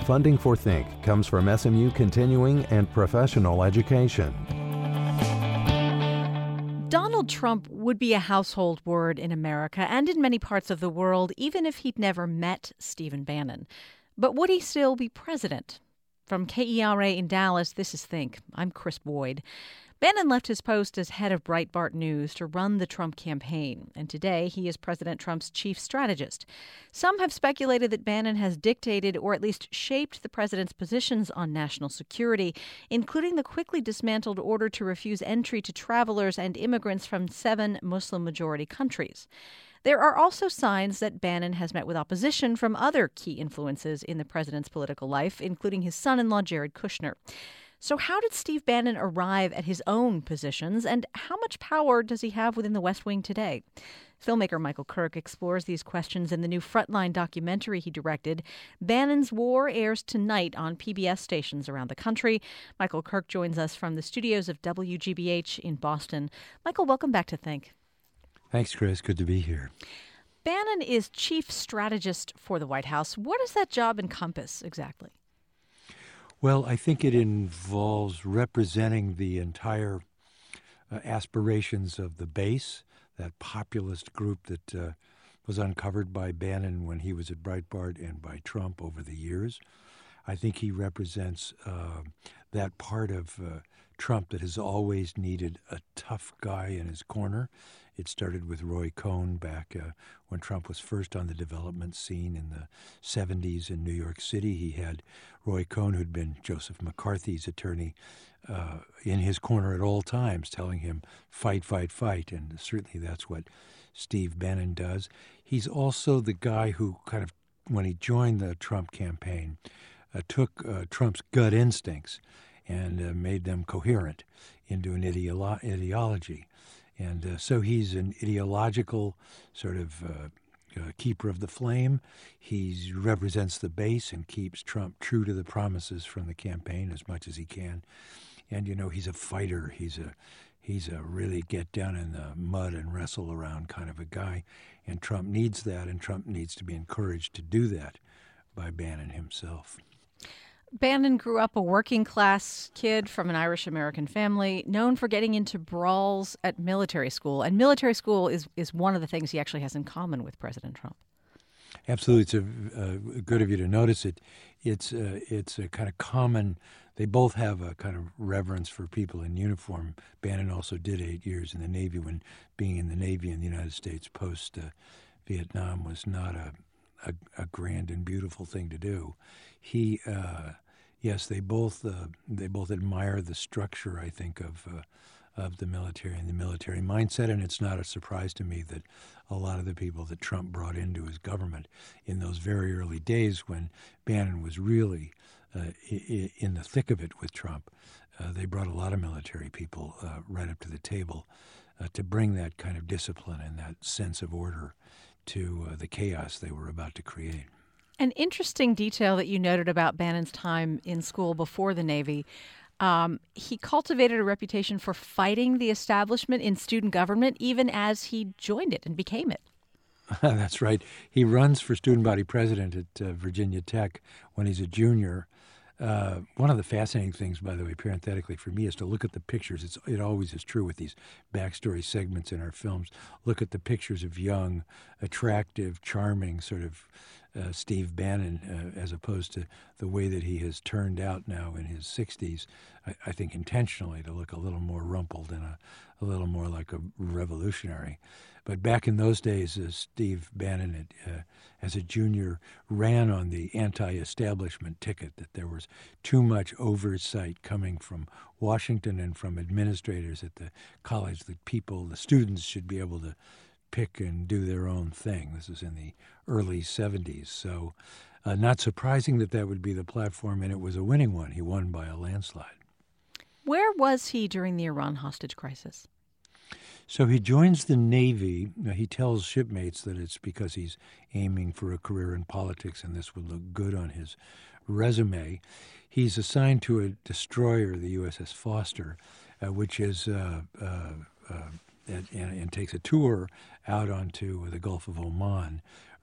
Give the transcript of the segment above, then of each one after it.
Funding for Think comes from SMU Continuing and Professional Education. Donald Trump would be a household word in America and in many parts of the world, even if he'd never met Stephen Bannon. But would he still be president? From KERA in Dallas, this is Think. I'm Chris Boyd. Bannon left his post as head of Breitbart News to run the Trump campaign, and today he is President Trump's chief strategist. Some have speculated that Bannon has dictated or at least shaped the president's positions on national security, including the quickly dismantled order to refuse entry to travelers and immigrants from 7 Muslim-majority countries. There are also signs that Bannon has met with opposition from other key influences in the president's political life, including his son-in-law, Jared Kushner. So how did Steve Bannon arrive at his own positions, and how much power does he have within the West Wing today? Filmmaker Michael Kirk explores these questions in the new Frontline documentary he directed. Bannon's War airs tonight on PBS stations around the country. Michael Kirk joins us from the studios of WGBH in Boston. Michael, welcome back to Think. Thanks, Chris. Good to be here. Bannon is chief strategist for the White House. What does that job encompass exactly? Well, I think it involves representing the entire aspirations of the base, that populist group that was uncovered by Bannon when he was at Breitbart and by Trump over the years. I think he represents that part of Trump that has always needed a tough guy in his corner. It started with Roy Cohn back when Trump was first on the development scene in the 70s in New York City. He had Roy Cohn, who'd been Joseph McCarthy's attorney, in his corner at all times, telling him, fight, fight, fight. And certainly that's what Steve Bannon does. He's also the guy who kind of, when he joined the Trump campaign, took Trump's gut instincts and made them coherent into an ideology. And so he's an ideological sort of keeper of the flame. He represents the base and keeps Trump true to the promises from the campaign as much as he can. And, you know, he's a fighter. He's a really get down in the mud and wrestle around kind of a guy. And Trump needs that, and Trump needs to be encouraged to do that by Bannon himself. Bannon grew up a working-class kid from an Irish-American family, known for getting into brawls at military school. And military school is one of the things he actually has in common with President Trump. Absolutely. It's good of you to notice it. It's a kind of common. They both have a kind of reverence for people in uniform. Bannon also did 8 years in the Navy, when being in the Navy in the United States post-Vietnam was not a grand and beautiful thing to do. Yes, they both admire the structure, I think, of the military and the military mindset, and it's not a surprise to me that a lot of the people that Trump brought into his government in those very early days when Bannon was really in the thick of it with Trump, they brought a lot of military people right up to the table to bring that kind of discipline and that sense of order to the chaos they were about to create. An interesting detail that you noted about Bannon's time in school before the Navy, he cultivated a reputation for fighting the establishment in student government even as he joined it and became it. That's right. He runs for student body president at Virginia Tech when he's a junior. One of the fascinating things, by the way, parenthetically for me, is to look at the pictures. It always is true with these backstory segments in our films. Look at the pictures of young, attractive, charming sort of Steve Bannon, as opposed to the way that he has turned out now in his 60s, I think intentionally to look a little more rumpled and a little more like a revolutionary. But back in those days, Steve Bannon, as a junior, ran on the anti-establishment ticket, that there was too much oversight coming from Washington and from administrators at the college, that the students should be able to pick and do their own thing. This is in the early 70s. So not surprising that would be the platform, and it was a winning one. He won by a landslide. Where was he during the Iran hostage crisis? So he joins the Navy. He tells shipmates that it's because he's aiming for a career in politics, and this would look good on his resume. He's assigned to a destroyer, the USS Foster, which is and takes a tour out onto the Gulf of Oman,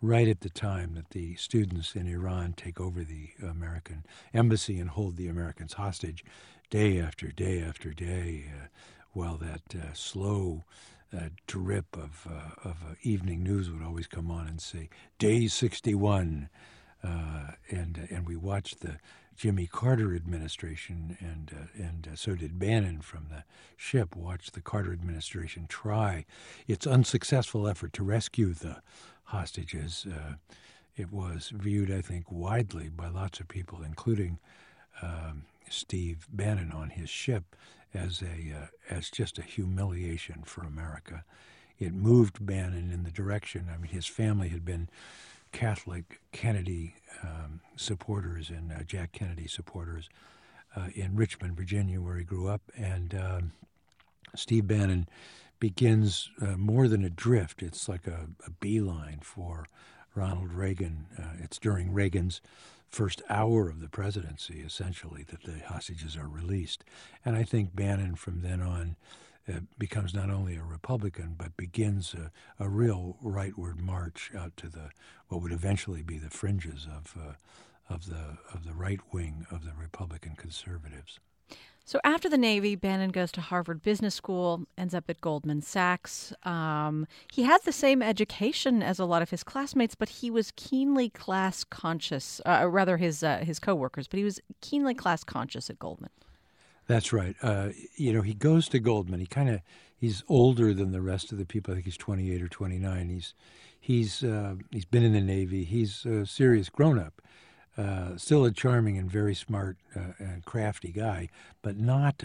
right at the time that the students in Iran take over the American embassy and hold the Americans hostage day after day after day, while that slow drip of evening news would always come on and say, Day 61. And we watched the Jimmy Carter administration, and so did Bannon from the ship, watched the Carter administration try its unsuccessful effort to rescue the hostages. It was viewed, I think, widely by lots of people, including Steve Bannon on his ship, as just a humiliation for America. It moved Bannon in the direction. I mean, his family had been Catholic Kennedy supporters and Jack Kennedy supporters in Richmond, Virginia, where he grew up. And Steve Bannon begins more than a drift. It's like a beeline for Ronald Reagan. It's during Reagan's first hour of the presidency, essentially, that the hostages are released. And I think Bannon from then on becomes not only a Republican, but begins a real rightward march out to what would eventually be the fringes of the right wing of the Republican conservatives. So after the Navy, Bannon goes to Harvard Business School, ends up at Goldman Sachs. He had the same education as a lot of his classmates, but he was keenly class conscious, rather his coworkers, but he was keenly class conscious at Goldman. That's right. He goes to Goldman. He's older than the rest of the people. I think he's 28 or 29. He's been in the Navy. He's a serious grown-up. Still a charming and very smart and crafty guy, but not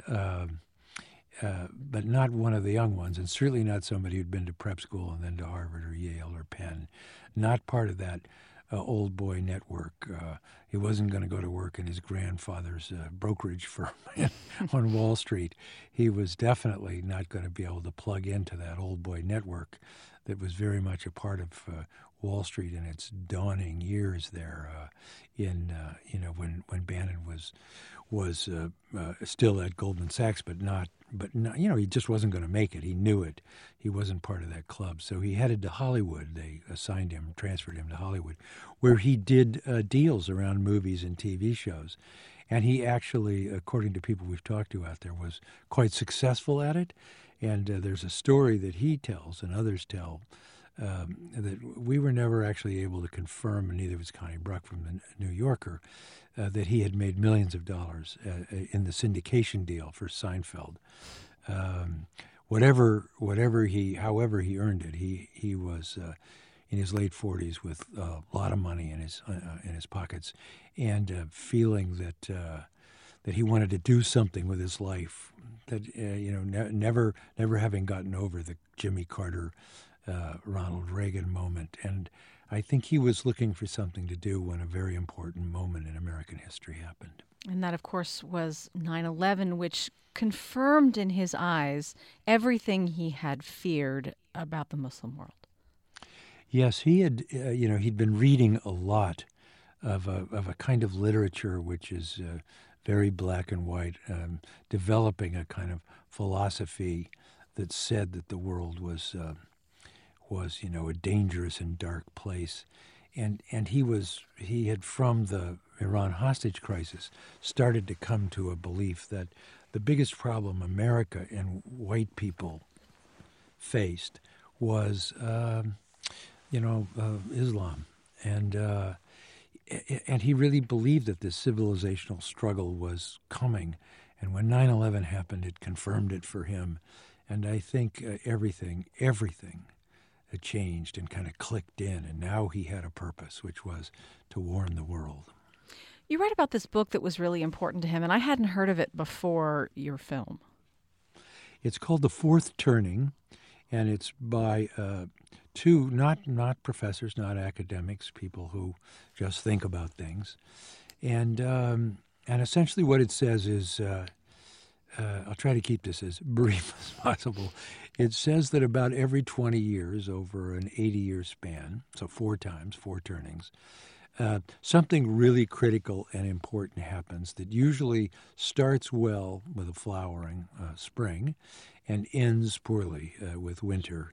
one of the young ones, and certainly not somebody who'd been to prep school and then to Harvard or Yale or Penn. Not part of that old boy network. He wasn't going to go to work in his grandfather's brokerage firm on Wall Street. He was definitely not going to be able to plug into that old boy network that was very much a part of Wall Street in its dawning years there. When Bannon was still at Goldman Sachs, but not. He just wasn't going to make it. He knew it. He wasn't part of that club. So he headed to Hollywood. They transferred him to Hollywood, where he did deals around movies and TV shows. And he actually, according to people we've talked to out there, was quite successful at it. And there's a story that he tells and others tell that we were never actually able to confirm, and neither was Connie Bruck from the New Yorker, that he had made millions of dollars in the syndication deal for Seinfeld. However he earned it, he was in his late 40s with a lot of money in his pockets, and feeling that he wanted to do something with his life. That never having gotten over the Jimmy Carter, Ronald Reagan moment, and I think he was looking for something to do when a very important moment in American history happened. And that, of course, was 9/11, which confirmed in his eyes everything he had feared about the Muslim world. Yes, he had. He'd been reading a lot of a kind of literature which is very black and white, developing a kind of philosophy that said that the world was a dangerous and dark place, and he had from the Iran hostage crisis started to come to a belief that the biggest problem America and white people faced was Islam, and he really believed that this civilizational struggle was coming, and when 9/11 happened, it confirmed it for him, and I think everything had changed and kind of clicked in, and now he had a purpose, which was to warn the world. You write about this book that was really important to him, and I hadn't heard of it before your film. It's called The Fourth Turning, and it's by two, not professors, not academics, people who just think about things. And essentially what it says is, I'll try to keep this as brief as possible. It says that about every 20 years over an 80-year span, so 4 times, 4 turnings, something really critical and important happens that usually starts well with a flowering spring and ends poorly with winter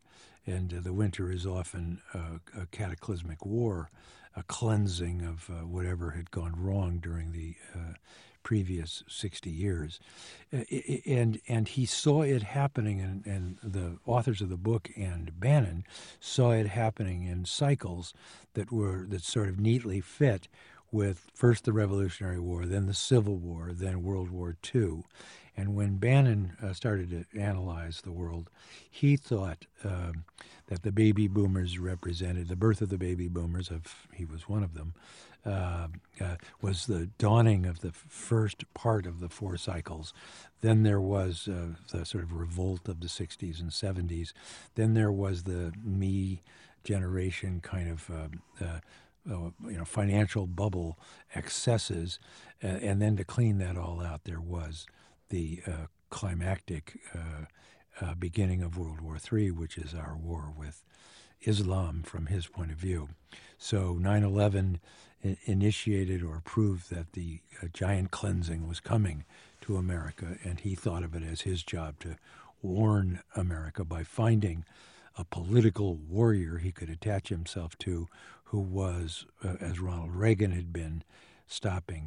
And the winter is often a cataclysmic war, a cleansing of whatever had gone wrong during the previous 60 years. And he saw it happening, and the authors of the book and Bannon saw it happening in cycles that sort of neatly fit with first the Revolutionary War, then the Civil War, then World War II. And when Bannon started to analyze the world, he thought that the baby boomers represented, the birth of the baby boomers, he was one of them, was the dawning of the first part of the four cycles. Then there was the sort of revolt of the 60s and 70s. Then there was the me generation kind of financial bubble excesses. And then to clean that all out, there was the climactic beginning of World War III, which is our war with Islam from his point of view. So 9/11 initiated or proved that the giant cleansing was coming to America, and he thought of it as his job to warn America by finding a political warrior he could attach himself to, who was, as Ronald Reagan had been, stopping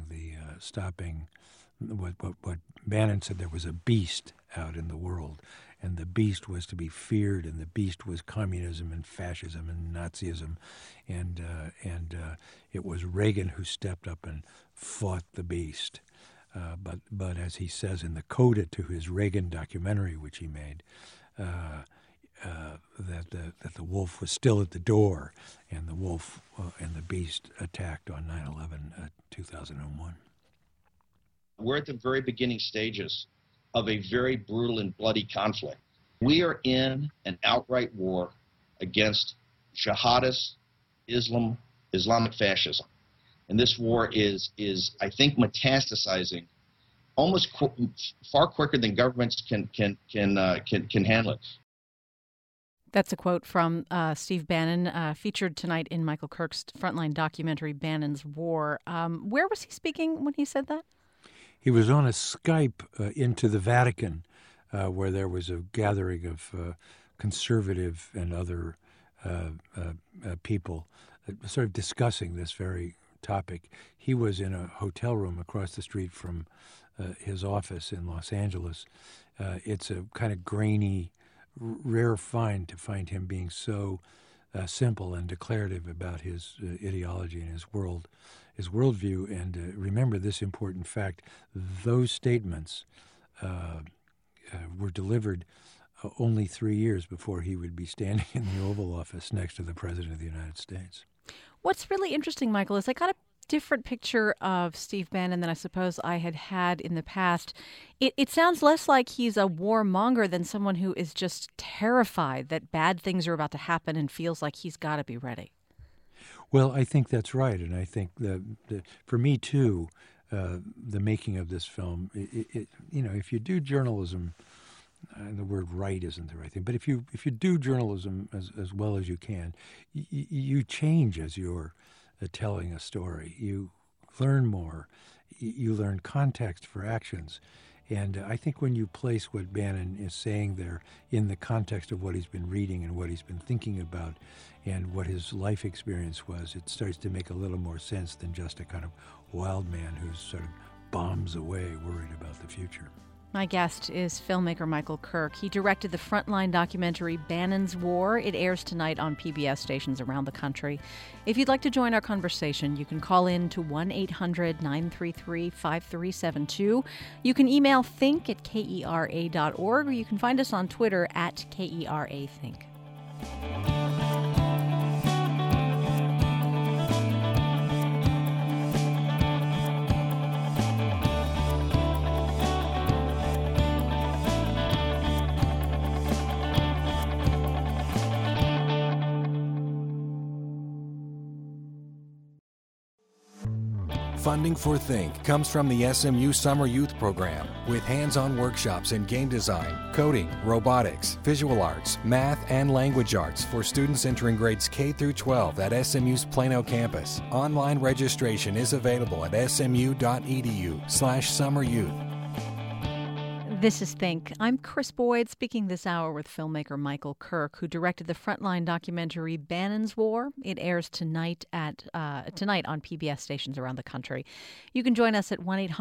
what Bannon said, there was a beast out in the world, and the beast was to be feared, and the beast was communism and fascism and Nazism, and it was Reagan who stepped up and fought the beast. But as he says in the coda to his Reagan documentary, which he made, that the wolf was still at the door, and the wolf and the beast attacked on 9/11, 2001. We're at the very beginning stages of a very brutal and bloody conflict. We are in an outright war against jihadist Islamic fascism. And this war is I think, metastasizing almost far quicker than governments can handle it. That's a quote from Steve Bannon, featured tonight in Michael Kirk's Frontline documentary, Bannon's War. Where was he speaking when he said that? He was on a Skype into the Vatican, where there was a gathering of conservative and other people sort of discussing this very topic. He was in a hotel room across the street from his office in Los Angeles. It's a kind of grainy, rare find to find him being so simple and declarative about his ideology and his worldview. And remember this important fact: those statements were delivered only 3 years before he would be standing in the Oval Office next to the President of the United States. What's really interesting, Michael, is I got a different picture of Steve Bannon than I suppose I had in the past. It sounds less like he's a warmonger than someone who is just terrified that bad things are about to happen and feels like he's got to be ready. Well, I think that's right, and I think for me too, the making of this film, if you do journalism, the word right isn't the right thing, but if you do journalism as well as you can, you change as you're telling a story. You learn more. You learn context for actions. And I think when you place what Bannon is saying there in the context of what he's been reading and what he's been thinking about and what his life experience was, it starts to make a little more sense than just a kind of wild man who sort of bombs away worried about the future. My guest is filmmaker Michael Kirk. He directed the Frontline documentary Bannon's War. It airs tonight on PBS stations around the country. If you'd like to join our conversation, you can call in to 1-800-933-5372. You can email think@kera.org, or you can find us on Twitter @KERAthink. Funding for Think comes from the SMU Summer Youth Program, with hands-on workshops in game design, coding, robotics, visual arts, math, and language arts for students entering grades K through 12 at SMU's Plano campus. Online registration is available at smu.edu/summeryouth. This is Think. I'm Chris Boyd, speaking this hour with filmmaker Michael Kirk, who directed the Frontline documentary Bannon's War. It airs tonight on PBS stations around the country. You can join us at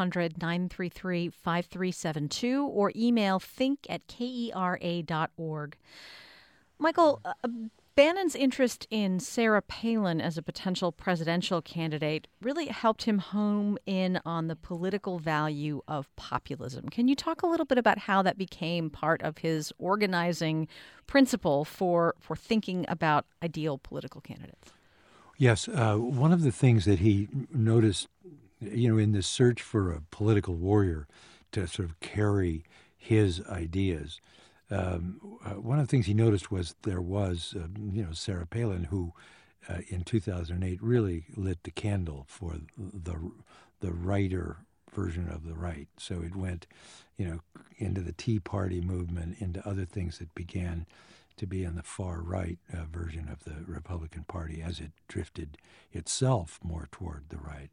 1-800-933-5372 or email think@kera.org. Michael, Bannon's interest in Sarah Palin as a potential presidential candidate really helped him home in on the political value of populism. Can you talk a little bit about how that became part of his organizing principle for thinking about ideal political candidates? Yes, one of the things that he noticed, in this search for a political warrior to sort of carry his ideas, one of the things he noticed was there was, Sarah Palin, who in 2008 really lit the candle for the righter version of the right. So it went, into the Tea Party movement, into other things that began to be on the far right version of the Republican Party as it drifted itself more toward the right.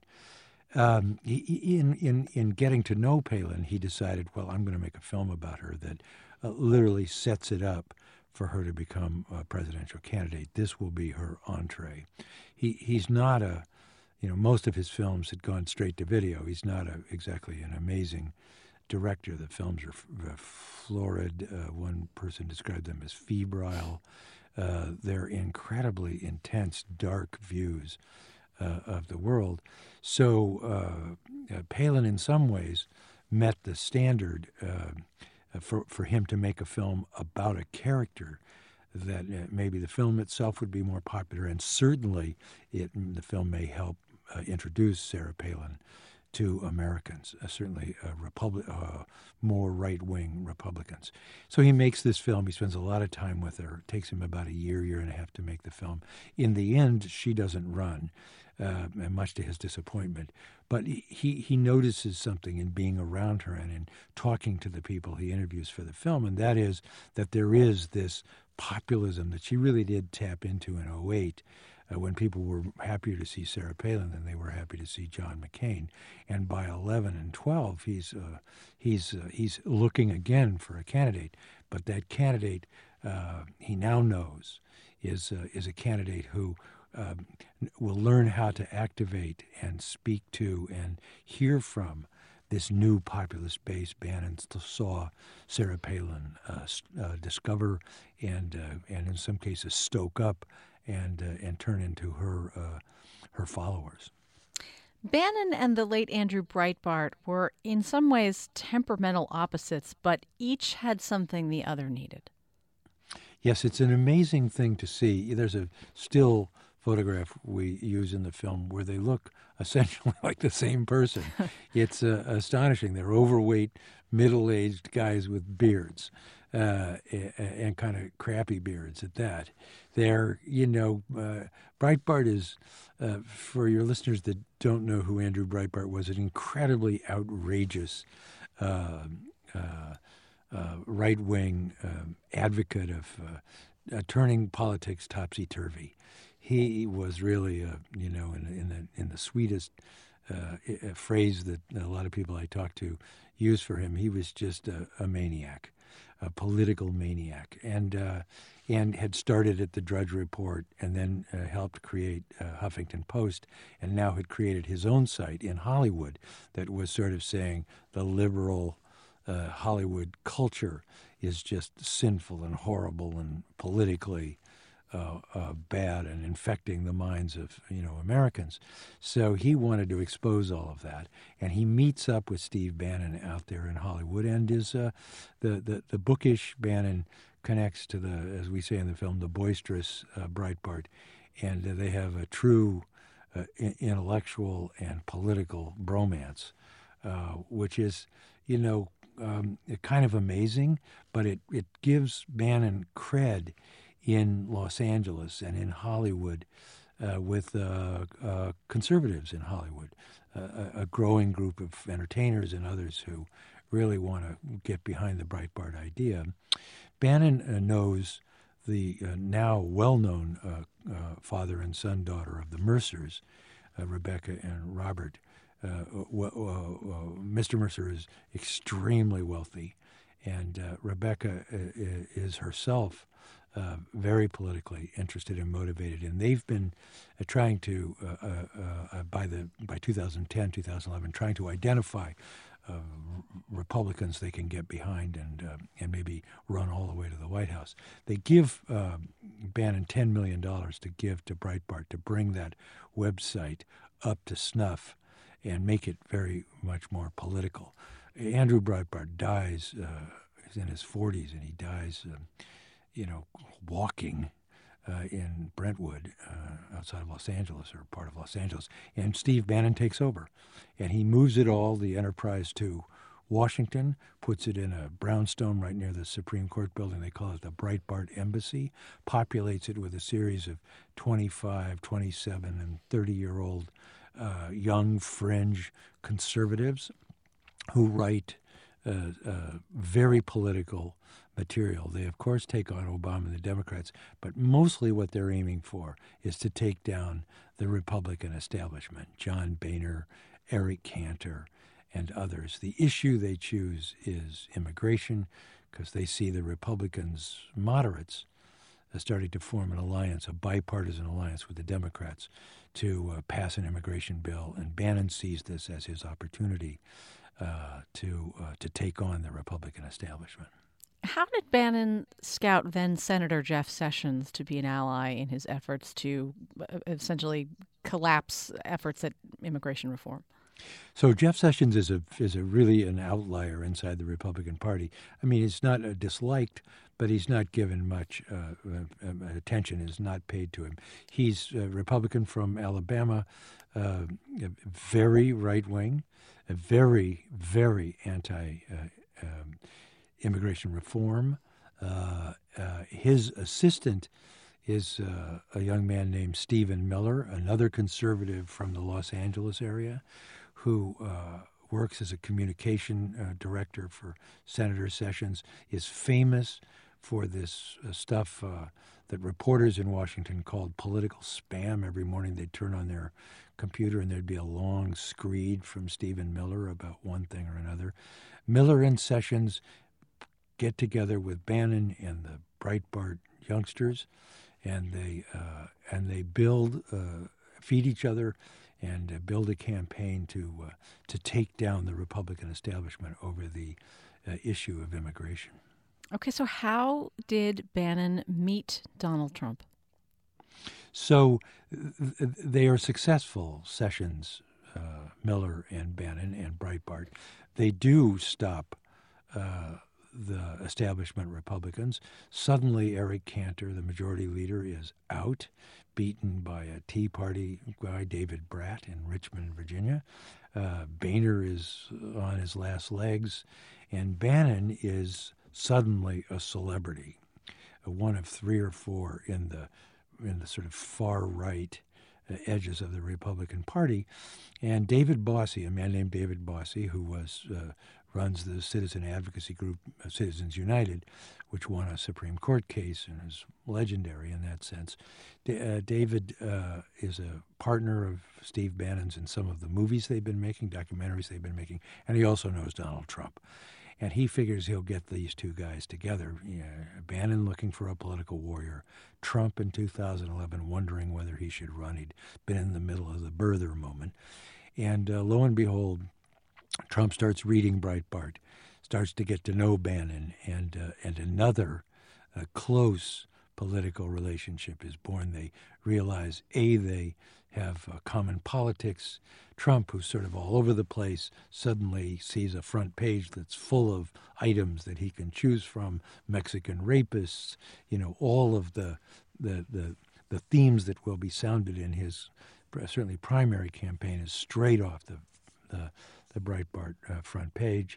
In getting to know Palin, he decided, well, I'm going to make a film about her that literally sets it up for her to become a presidential candidate. This will be her entree. He's not most of his films had gone straight to video. He's not exactly an amazing director. The films are florid. One person described them as febrile. They're incredibly intense, dark views of the world. So Palin, in some ways, met the standard for him to make a film about a character that maybe the film itself would be more popular, and certainly the film may help introduce Sarah Palin to Americans, certainly more right-wing Republicans. So he makes this film. He spends a lot of time with her. It takes him about a year and a half to make the film. In the end, she doesn't run, much to his disappointment. But he notices something in being around her and in talking to the people he interviews for the film, and that is that there is this populism that she really did tap into in 2008, when people were happier to see Sarah Palin than they were happy to see John McCain. And by 11 and 12, he's looking again for a candidate. But that candidate, he now knows, is a candidate who will learn how to activate and speak to and hear from this new populist base Bannon saw Sarah Palin discover and in some cases stoke up and turn into her followers. Bannon and the late Andrew Breitbart were in some ways temperamental opposites, but each had something the other needed. Yes, it's an amazing thing to see. There's a still photograph we use in the film where they look essentially like the same person. It's astonishing. They're overweight, middle-aged guys with beards. And kind of crappy beards at that. Breitbart is, for your listeners that don't know who Andrew Breitbart was, an incredibly outrageous right-wing advocate of turning politics topsy-turvy. He was really, in the sweetest phrase that a lot of people I talked to use for him, he was just a maniac. A political maniac, and had started at the Drudge Report and then helped create Huffington Post, and now had created his own site in Hollywood that was sort of saying the liberal Hollywood culture is just sinful and horrible and politically bad and infecting the minds of Americans. So he wanted to expose all of that, and he meets up with Steve Bannon out there in Hollywood, and is the bookish Bannon connects to the, as we say in the film, the boisterous Breitbart, and they have a true intellectual and political bromance, which is kind of amazing, but it gives Bannon cred in Los Angeles and in Hollywood with conservatives in Hollywood, a growing group of entertainers and others who really want to get behind the Breitbart idea. Bannon knows the now well-known father and son-daughter of the Mercers, Rebecca and Robert. Mr. Mercer is extremely wealthy. And Rebecca is herself very politically interested and motivated, and they've been trying to, by 2010, 2011, trying to identify Republicans they can get behind and maybe run all the way to the White House. They give Bannon $10 million to give to Breitbart to bring that website up to snuff and make it very much more political. Andrew Breitbart dies, he's in his 40s, and he dies, walking in Brentwood, outside of Los Angeles, or part of Los Angeles. And Steve Bannon takes over, and he moves it all, the enterprise, to Washington, puts it in a brownstone right near the Supreme Court building. They call it the Breitbart Embassy, populates it with a series of 25, 27, and 30-year-old young fringe conservatives who write very political material. They, of course, take on Obama and the Democrats, but mostly what they're aiming for is to take down the Republican establishment, John Boehner, Eric Cantor, and others. The issue they choose is immigration, because they see the Republicans, moderates, starting to form an alliance, a bipartisan alliance with the Democrats to pass an immigration bill, and Bannon sees this as his opportunity to take on the Republican establishment. How did Bannon scout then Senator Jeff Sessions to be an ally in his efforts to essentially collapse efforts at immigration reform? So Jeff Sessions is a really an outlier inside the Republican Party. I mean, he's not disliked, but he's not given much attention, is not paid to him. He's a Republican from Alabama, very right-wing, a very, very anti-immigration reform. His assistant is a young man named Stephen Miller, another conservative from the Los Angeles area, who works as a communication director for Senator Sessions, is famous for this stuff that reporters in Washington called political spam. Every morning they'd turn on their computer and there'd be a long screed from Stephen Miller about one thing or another. Miller and Sessions get together with Bannon and the Breitbart youngsters, and they feed each other and build a campaign to take down the Republican establishment over the issue of immigration. Okay, so how did Bannon meet Donald Trump? So they are successful, Sessions, Miller, and Bannon, and Breitbart. They do stop the establishment Republicans. Suddenly, Eric Cantor, the majority leader, is out, beaten by a Tea Party guy, David Bratt, in Richmond, Virginia. Boehner is on his last legs, and Bannon is suddenly a celebrity, one of three or four in the sort of far right edges of the Republican Party. And David Bossie, a man named David Bossie, who runs the citizen advocacy group Citizens United, which won a Supreme Court case and is legendary in that sense. David is a partner of Steve Bannon's in some of the movies they've been making, documentaries they've been making, and he also knows Donald Trump. And he figures he'll get these two guys together. Bannon looking for a political warrior, Trump in 2011 wondering whether he should run. He'd been in the middle of the birther moment. And lo and behold, Trump starts reading Breitbart, starts to get to know Bannon, and another close political relationship is born. They realize, they have common politics. Trump, who's sort of all over the place, suddenly sees a front page that's full of items that he can choose from, Mexican rapists, all of the themes that will be sounded in his certainly primary campaign is straight off the Breitbart front page.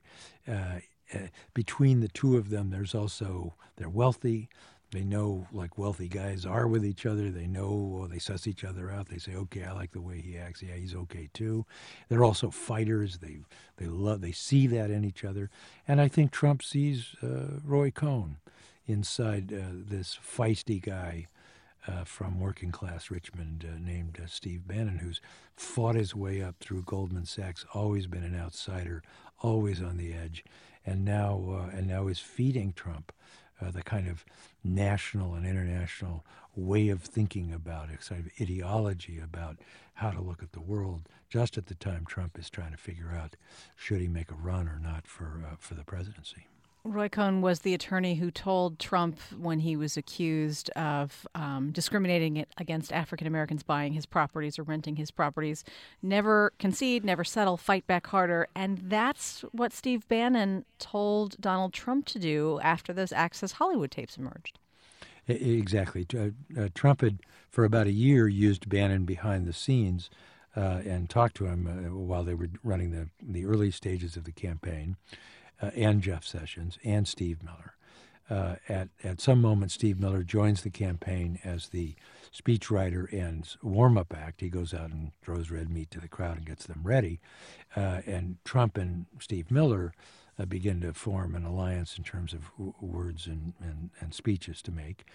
Between the two of them, they're wealthy. They know, like wealthy guys are with each other. They know, they suss each other out. They say, okay, I like the way he acts. Yeah, he's okay too. They're also fighters. They see that in each other. And I think Trump sees Roy Cohn inside this feisty guy from working class Richmond named Steve Bannon, who's fought his way up through Goldman Sachs, always been an outsider, always on the edge. and now is feeding Trump the kind of national and international way of thinking about it, sort of ideology about how to look at the world, just at the time Trump is trying to figure out should he make a run or not for the presidency. Roy Cohn was the attorney who told Trump when he was accused of discriminating against African Americans buying his properties or renting his properties, never concede, never settle, fight back harder. And that's what Steve Bannon told Donald Trump to do after those Access Hollywood tapes emerged. Exactly. Trump had, for about a year, used Bannon behind the scenes and talked to him while they were running the early stages of the campaign. And Jeff Sessions and Steve Miller. At some moment, Steve Miller joins the campaign as the speechwriter and warm-up act. He goes out and throws red meat to the crowd and gets them ready. And Trump and Steve Miller begin to form an alliance in terms of words and speeches to make.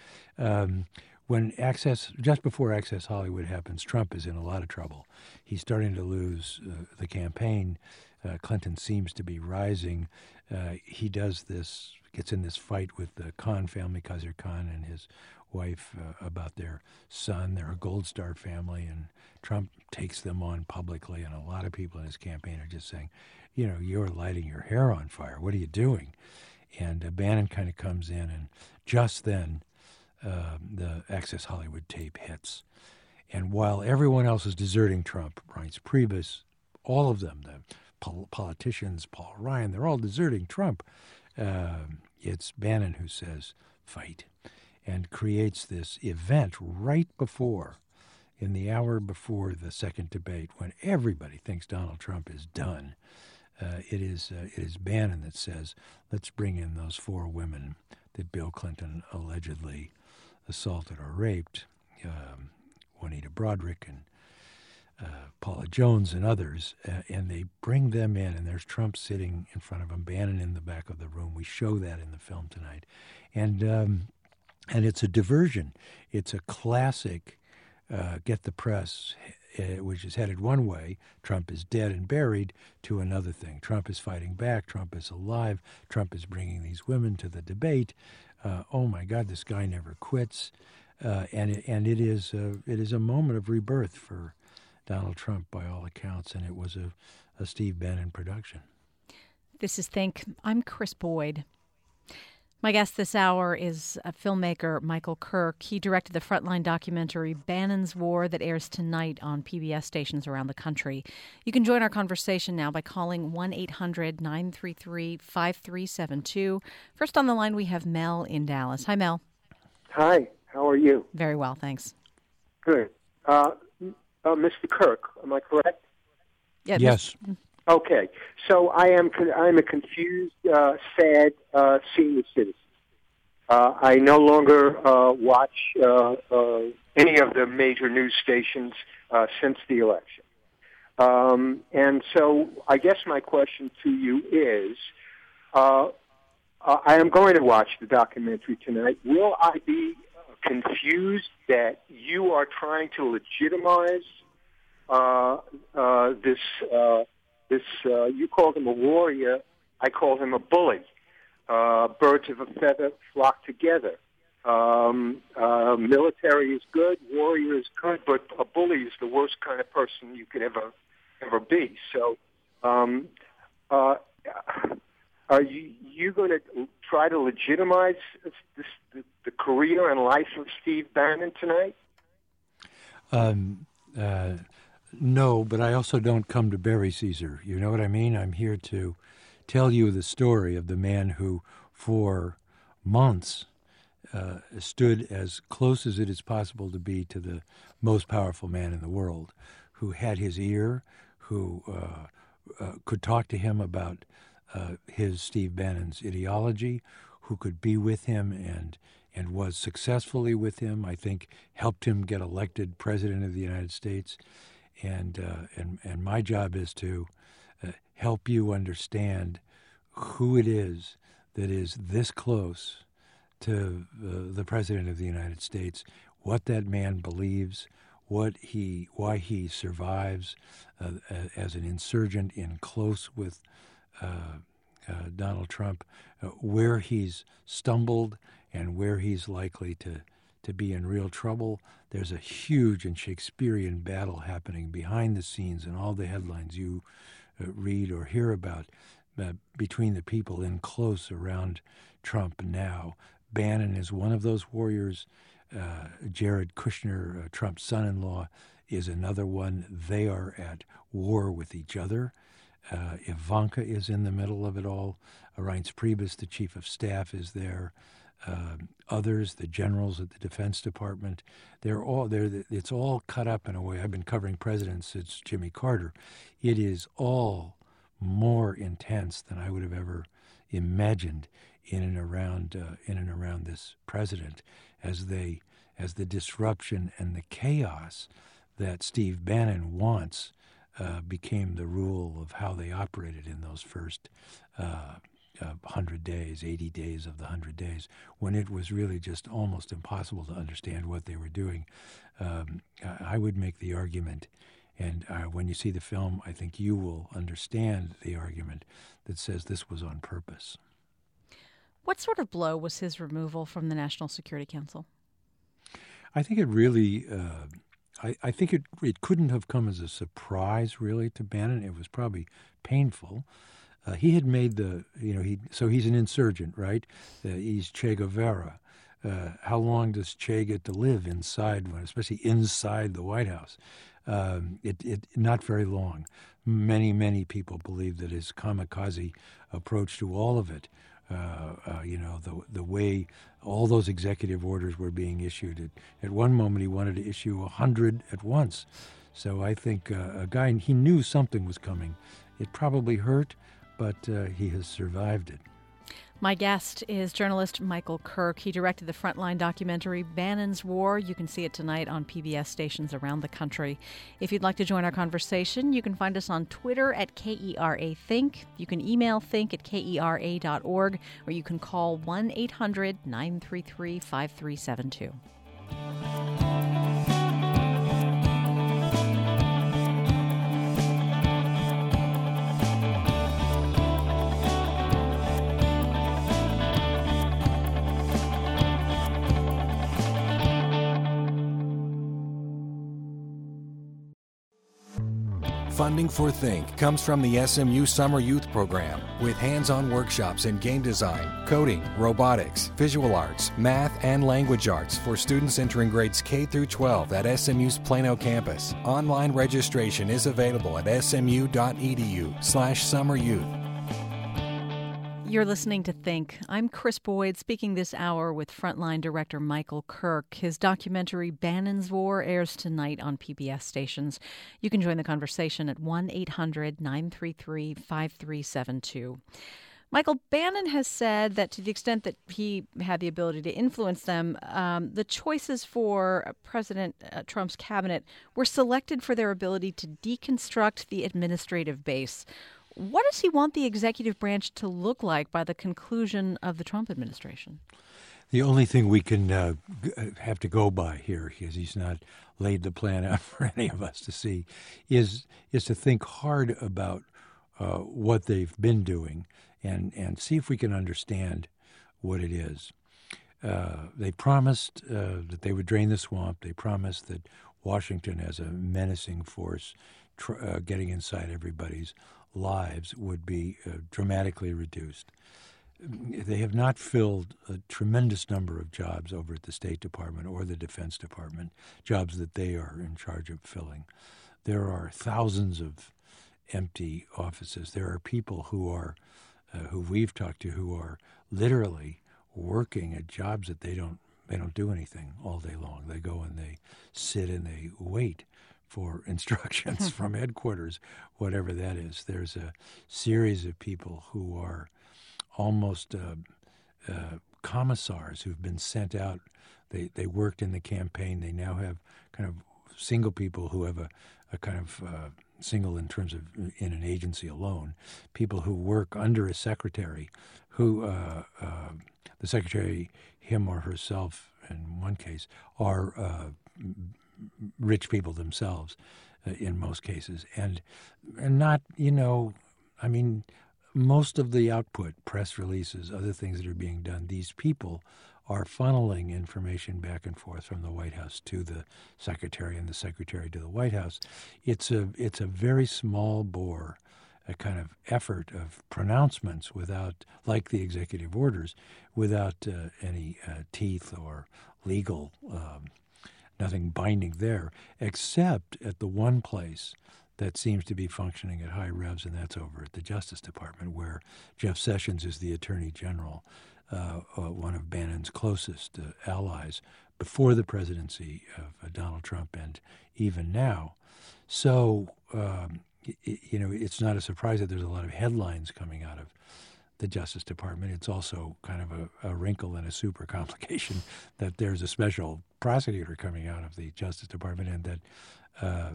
Just before Access Hollywood happens, Trump is in a lot of trouble. He's starting to lose the campaign. Clinton seems to be rising. He gets in this fight with the Khan family, Khizr Khan and his wife, about their son. They're a Gold Star family, and Trump takes them on publicly, and a lot of people in his campaign are just saying, you're lighting your hair on fire. What are you doing? And Bannon kind of comes in, and just then the Access Hollywood tape hits. And while everyone else is deserting Trump, Reince Priebus, all of them, the politicians, Paul Ryan, they're all deserting Trump. It's Bannon who says, fight, and creates this event right before, in the hour before the second debate, when everybody thinks Donald Trump is done. It is Bannon that says, let's bring in those 4 women that Bill Clinton allegedly assaulted or raped, Juanita Broaddrick and Paula Jones and others, and they bring them in, and there's Trump sitting in front of them, Bannon in the back of the room. We show that in the film tonight. And it's a diversion. It's a classic get the press, which is headed one way, Trump is dead and buried, to another thing. Trump is fighting back. Trump is alive. Trump is bringing these women to the debate. Oh, my God, this guy never quits. And it is a moment of rebirth for Donald Trump, by all accounts, and it was a Steve Bannon production. This is Think. I'm Chris Boyd. My guest this hour is filmmaker Michael Kirk. He directed the Frontline documentary Bannon's War that airs tonight on PBS stations around the country. You can join our conversation now by calling 1-800-933-5372. First on the line, we have Mel in Dallas. Hi, Mel. Hi. How are you? Very well, thanks. Good. Mr. Kirk, am I correct? Yeah, yes. Okay. So I'm a confused, sad senior citizen. I no longer watch any of the major news stations since the election. And so I guess my question to you is, I am going to watch the documentary tonight. Will I be confused that you are trying to legitimize this you called him a warrior, I called him a bully. Birds of a feather flock together. Military is good, warrior is good, but a bully is the worst kind of person you could ever be. So are you going to try to legitimize the career and life of Steve Bannon tonight? No, but I also don't come to bury Caesar. You know what I mean? I'm here to tell you the story of the man who, for months, stood as close as it is possible to be to the most powerful man in the world, who had his ear, who could talk to him about his Steve Bannon's ideology, who could be with him and was successfully with him, I think helped him get elected president of the United States. And my job is to help you understand who it is that is this close to the President of the United States, what that man believes, why he survives as an insurgent in close with Donald Trump, where he's stumbled and where he's likely to be in real trouble. There's a huge and Shakespearean battle happening behind the scenes in all the headlines you read or hear about between the people in close around Trump now. Bannon is one of those warriors. Jared Kushner, Trump's son-in-law, is another one. They are at war with each other. Ivanka is in the middle of it all. Reince Priebus, the chief of staff, is there. Others, the generals at the Defense Department, they're all there. It's all cut up in a way. I've been covering presidents since Jimmy Carter. It is all more intense than I would have ever imagined in and around this president, as the disruption and the chaos that Steve Bannon wants became the rule of how they operated in those first 100 days, 80 days of the 100 days, when it was really just almost impossible to understand what they were doing. I would make the argument, and when you see the film, I think you will understand the argument that says this was on purpose. What sort of blow was his removal from the National Security Council? I think it really, I think it couldn't have come as a surprise, really, to Bannon. It was probably painful. He had made so he's an insurgent, right? He's Che Guevara. How long does Che get to live inside, especially inside the White House? Not very long. Many people believe that his kamikaze approach to all of it, the way all those executive orders were being issued. At one moment, he wanted to issue 100 at once. So I think a guy, he knew something was coming. It probably hurt, but he has survived it. My guest is journalist Michael Kirk. He directed the Frontline documentary Bannon's War. You can see it tonight on PBS stations around the country. If you'd like to join our conversation, you can find us on Twitter at KERA Think. You can email think@kera.org, or you can call 1-800-933-5372. Funding for Think comes from the SMU Summer Youth Program, with hands-on workshops in game design, coding, robotics, visual arts, math, and language arts for students entering grades K through 12 at SMU's Plano campus. Online registration is available at smu.edu/summeryouth. You're listening to Think. I'm Chris Boyd, speaking this hour with Frontline director Michael Kirk. His documentary Bannon's War airs tonight on PBS stations. You can join the conversation at 1-800-933-5372. Michael, Bannon has said that to the extent that he had the ability to influence them, the choices for President Trump's cabinet were selected for their ability to deconstruct the administrative base. What does he want the executive branch to look like by the conclusion of the Trump administration? The only thing we can have to go by here, because he's not laid the plan out for any of us to see, is to think hard about what they've been doing and see if we can understand what it is. They promised that they would drain the swamp. They promised that Washington, as a menacing force getting inside everybody's lives, would be dramatically reduced. They have not filled a tremendous number of jobs over at the State Department or the Defense Department, jobs that they are in charge of filling. There are thousands of empty offices. There are people who we've talked to who are literally working at jobs that they don't do anything all day long. They go and they sit and they wait for instructions from headquarters, whatever that is. There's a series of people who are almost commissars who've been sent out. They worked in the campaign. They now have kind of single people who have a kind of single in terms of in an agency alone, people who work under a secretary who the secretary, him or herself in one case, are rich people themselves in most cases, and not, most of the output, press releases, other things that are being done, these people are funneling information back and forth from the White House to the secretary and the secretary to the White House. It's a very small bore, a kind of effort of pronouncements without, like the executive orders, without any teeth or legal, nothing binding there, except at the one place that seems to be functioning at high revs, and that's over at the Justice Department, where Jeff Sessions is the Attorney General, one of Bannon's closest allies before the presidency of Donald Trump and even now. So, it's not a surprise that there's a lot of headlines coming out of the Justice Department. It's also kind of a wrinkle and a super complication that there's a special prosecutor coming out of the Justice Department and that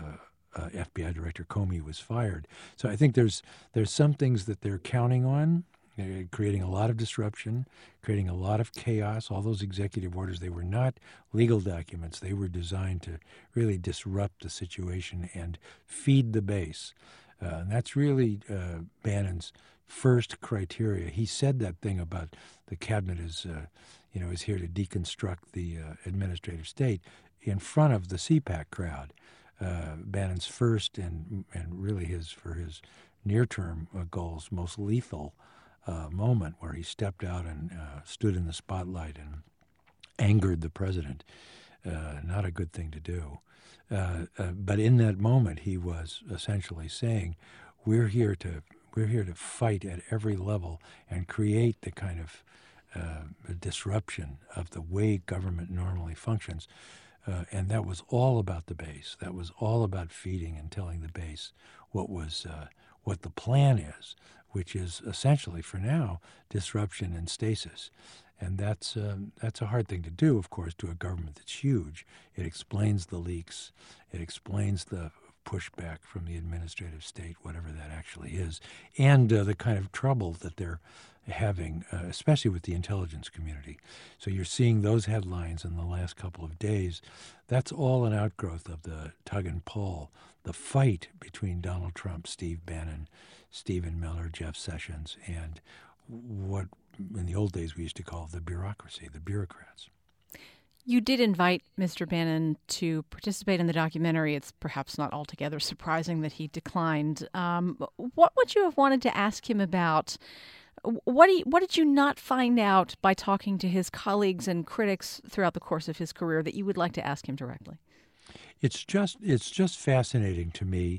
FBI Director Comey was fired. So I think there's some things that they're counting on, creating a lot of disruption, creating a lot of chaos. All those executive orders, they were not legal documents. They were designed to really disrupt the situation and feed the base. And that's really Bannon's first criteria. He said that thing about the cabinet is here to deconstruct the administrative state in front of the CPAC crowd. Bannon's first and really for his near-term goals, most lethal moment where he stepped out and stood in the spotlight and angered the president. Not a good thing to do. But in that moment, he was essentially saying, we're here to fight at every level and create the kind of disruption of the way government normally functions. And that was all about the base. That was all about feeding and telling the base what the plan is, which is essentially, for now, disruption and stasis. And that's a hard thing to do, of course, to a government that's huge. It explains the leaks. It explains the pushback from the administrative state, whatever that actually is, and the kind of trouble that they're having, especially with the intelligence community. So you're seeing those headlines in the last couple of days. That's all an outgrowth of the tug and pull, the fight between Donald Trump, Steve Bannon, Stephen Miller, Jeff Sessions, and what in the old days we used to call the bureaucracy, the bureaucrats. You did invite Mr. Bannon to participate in the documentary. It's perhaps not altogether surprising that he declined. What would you have wanted to ask him about? What did you not find out by talking to his colleagues and critics throughout the course of his career that you would like to ask him directly? It's just fascinating to me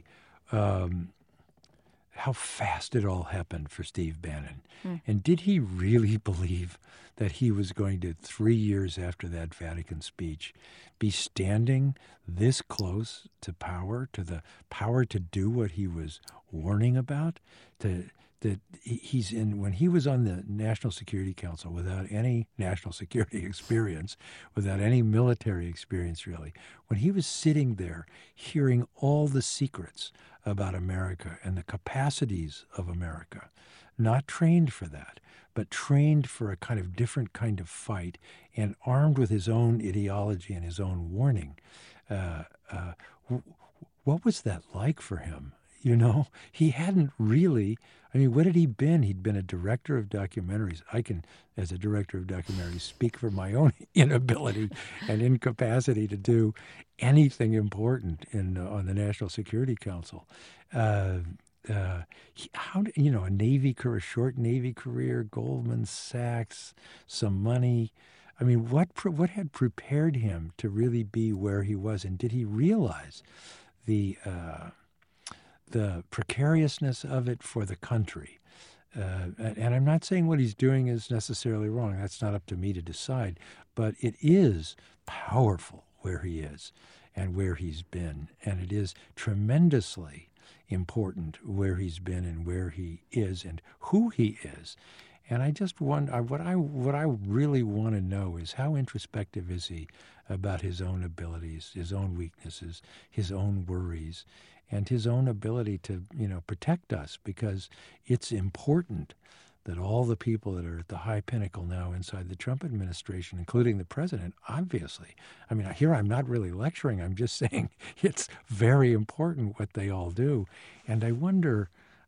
how fast it all happened for Steve Bannon. And did he really believe that he was going to, 3 years after that Vatican speech, be standing this close to power, to the power to do what he was warning about? That he's in, when he was on the National Security Council without any national security experience, without any military experience really, when he was sitting there hearing all the secrets about America and the capacities of America, not trained for that, but trained for a kind of different kind of fight and armed with his own ideology and his own warning, what was that like for him? You know, he hadn't really, I mean, what had he been? He'd been a director of documentaries. I can, as a director of documentaries, speak for my own inability and incapacity to do anything important on the National Security Council. A short Navy career, Goldman Sachs, some money. I mean, what had prepared him to really be where he was? And did he realize the precariousness of it for the country? And I'm not saying what he's doing is necessarily wrong. That's not up to me to decide. But it is powerful where he is and where he's been. And it is tremendously important where he's been and where he is and who he is. And I just wonder, what I really want to know is how introspective is he about his own abilities, his own weaknesses, his own worries, and his own ability to, protect us, because it's important that all the people that are at the high pinnacle now inside the Trump administration, including the president, obviously. I mean, here I'm not really lecturing. I'm just saying it's very important what they all do. And I wonder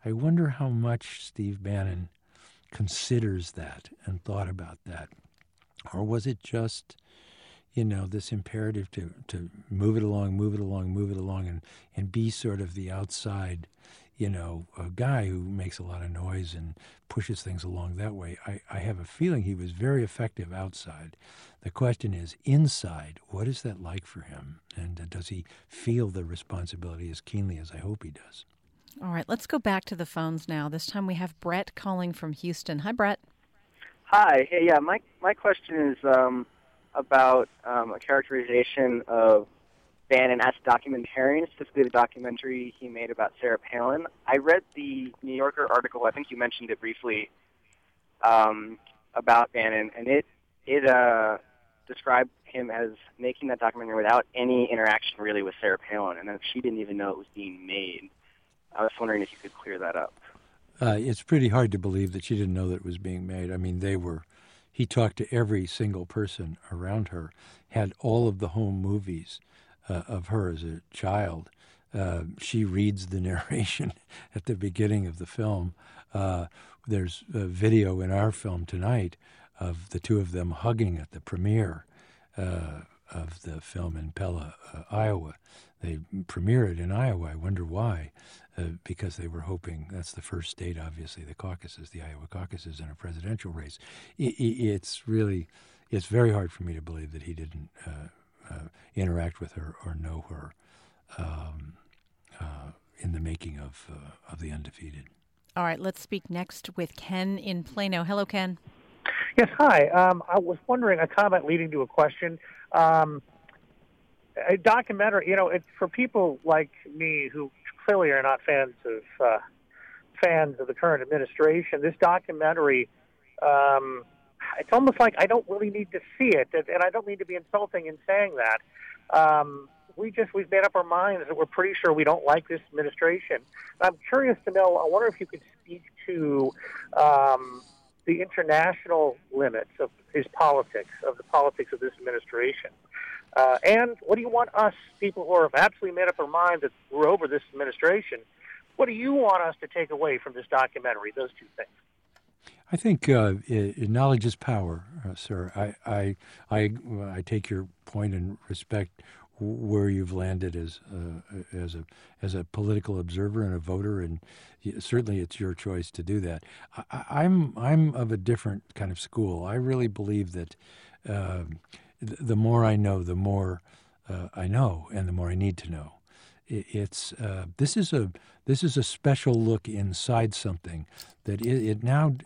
I wonder how much Steve Bannon considers that and thought about that. Or was it just, this imperative to move it along, and be sort of the outside, a guy who makes a lot of noise and pushes things along that way. I have a feeling he was very effective outside. The question is, inside, what is that like for him? And does he feel the responsibility as keenly as I hope he does? All right, let's go back to the phones now. This time we have Brett calling from Houston. Hi, Brett. Hi. Hey, yeah, my question is about a characterization of Bannon as a documentarian, specifically the documentary he made about Sarah Palin. I read the New Yorker article, I think you mentioned it briefly, about Bannon, and it described him as making that documentary without any interaction really with Sarah Palin, and that she didn't even know it was being made. I was wondering if you could clear that up. It's pretty hard to believe that she didn't know that it was being made. I mean, he talked to every single person around her, had all of the home movies of her as a child. She reads the narration at the beginning of the film. There's a video in our film tonight of the two of them hugging at the premiere of the film in Pella, Iowa. They premiere it in Iowa. I wonder why. Because they were hoping, that's the first state, obviously, the caucuses, the Iowa caucuses in a presidential race. It's very hard for me to believe that he didn't interact with her or know her in the making of The Undefeated. All right, let's speak next with Ken in Plano. Hello, Ken. Yes, hi. I was wondering, a comment leading to a question. A documentary, it's for people like me who clearly are not fans of the current administration. This documentary, it's almost like I don't really need to see it, and I don't mean to be insulting in saying that. We've made up our minds that we're pretty sure we don't like this administration. I'm curious to know, I wonder if you could speak to the international limits of his politics, of the politics of this administration. And what do you want us, people who have absolutely made up our mind that we're over this administration, what do you want us to take away from this documentary, those two things? I think knowledge is power, sir. I take your point and respect where you've landed as a political observer and a voter, and certainly it's your choice to do that. I'm of a different kind of school. I really believe that the more I know, the more I know, and the more I need to know. This is a special look inside something that it now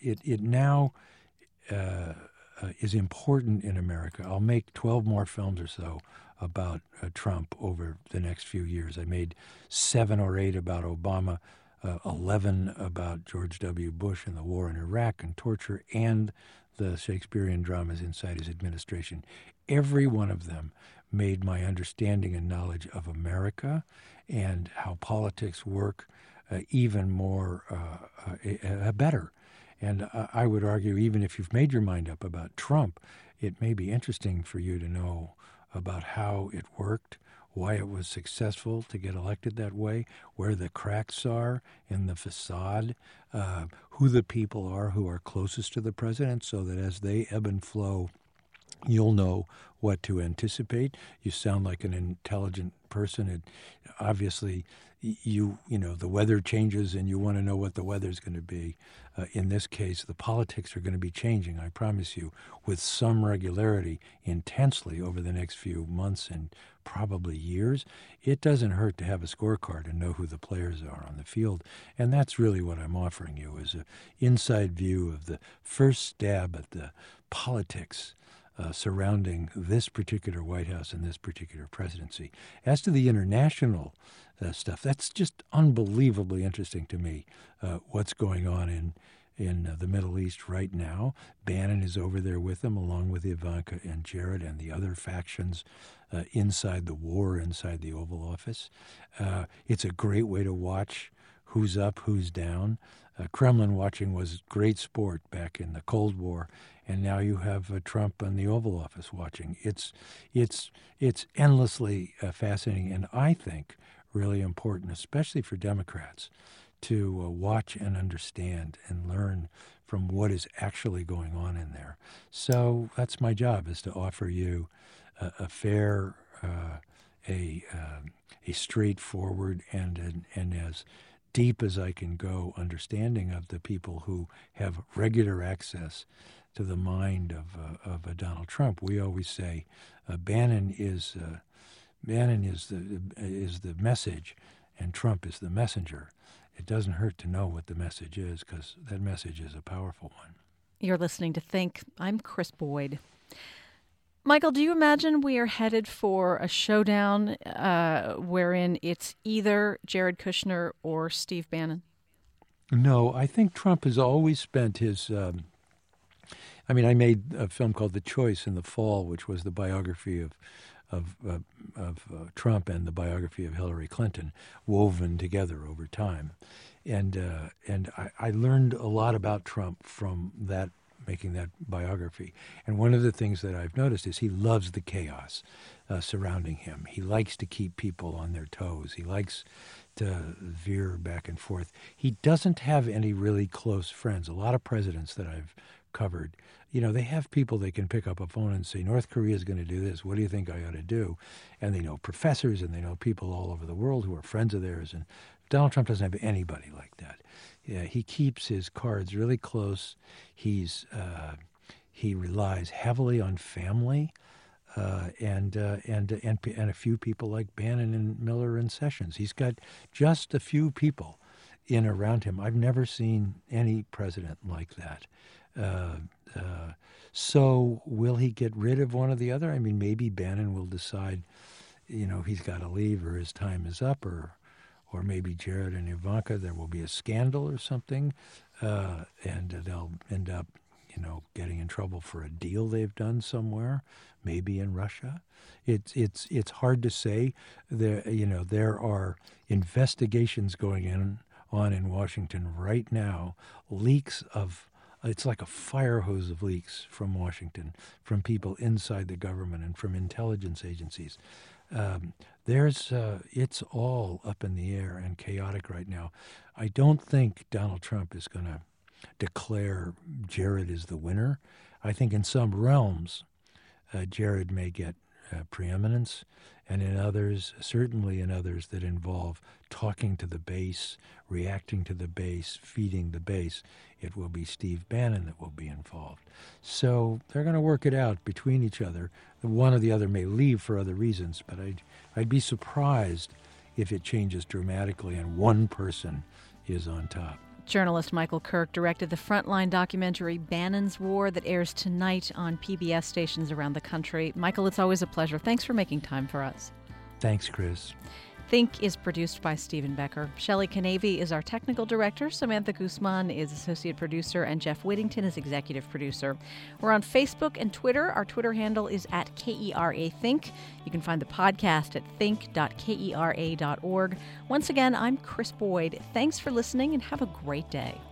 is important in America. I'll make 12 more films or so about Trump over the next few years. I made 7 or 8 about Obama, 11 about George W. Bush and the war in Iraq and torture, and the Shakespearean dramas inside his administration. Every one of them made my understanding and knowledge of America and how politics work even more better. And I would argue, even if you've made your mind up about Trump, it may be interesting for you to know about how it worked, why it was successful to get elected that way, where the cracks are in the facade, who the people are who are closest to the president, so that as they ebb and flow, you'll know what to anticipate. You sound like an intelligent person. Obviously, you know the weather changes, and you want to know what the weather's going to be. In this case, the politics are going to be changing, I promise you, with some regularity, intensely over the next few months and probably years. It doesn't hurt to have a scorecard and know who the players are on the field, and that's really what I'm offering you, is an inside view of the first stab at the politics surrounding this particular White House and this particular presidency. As to the international stuff, that's just unbelievably interesting to me, what's going on in the Middle East right now. Bannon is over there with them, along with Ivanka and Jared and the other factions inside the war, inside the Oval Office. It's a great way to watch who's up, who's down. Kremlin watching was great sport back in the Cold War, and now you have Trump and the Oval Office watching. It's endlessly fascinating, and I think really important, especially for Democrats, to watch and understand and learn from what is actually going on in there. So that's my job, is to offer you a fair, a straightforward and as deep as I can go understanding of the people who have regular access to the mind of Donald Trump. We always say Bannon is the message, and Trump is the messenger. It doesn't hurt to know what the message is, because that message is a powerful one. You're listening to Think. I'm Chris Boyd. Michael, do you imagine we are headed for a showdown wherein it's either Jared Kushner or Steve Bannon? No, I think Trump has always spent his... I made a film called The Choice in the fall, which was the biography of Trump and the biography of Hillary Clinton woven together over time. And I learned a lot about Trump from that, making that biography. And one of the things that I've noticed is he loves the chaos surrounding him. He likes to keep people on their toes. He likes to veer back and forth. He doesn't have any really close friends. A lot of presidents that I've covered, they have people they can pick up a phone and say, North Korea is going to do this. What do you think I ought to do? And they know professors and they know people all over the world who are friends of theirs. And Donald Trump doesn't have anybody like that. Yeah, he keeps his cards really close. He relies heavily on family and a few people like Bannon and Miller and Sessions. He's got just a few people in around him. I've never seen any president like that. So will he get rid of one or the other? Maybe Bannon will decide, he's got to leave or his time is up, or maybe Jared and Ivanka, there will be a scandal or something, and they'll end up, getting in trouble for a deal they've done somewhere, maybe in Russia. It's hard to say. There are investigations going on in Washington right now, leaks of. It's like a fire hose of leaks from Washington, from people inside the government and from intelligence agencies. It's all up in the air and chaotic right now. I don't think Donald Trump is going to declare Jared as the winner. I think in some realms, Jared may get preeminence, and in others, certainly in others that involve talking to the base, reacting to the base, feeding the base, it will be Steve Bannon that will be involved. So they're going to work it out between each other. One or the other may leave for other reasons, but I'd be surprised if it changes dramatically and one person is on top. Journalist Michael Kirk directed the Frontline documentary Bannon's War that airs tonight on PBS stations around the country. Michael, it's always a pleasure. Thanks for making time for us. Thanks, Chris. Think is produced by Stephen Becker. Shelley Canavy is our technical director. Samantha Guzman is associate producer, and Jeff Whittington is executive producer. We're on Facebook and Twitter. Our Twitter handle is @KERAThink. You can find the podcast at think.kera.org. Once again, I'm Chris Boyd. Thanks for listening and have a great day.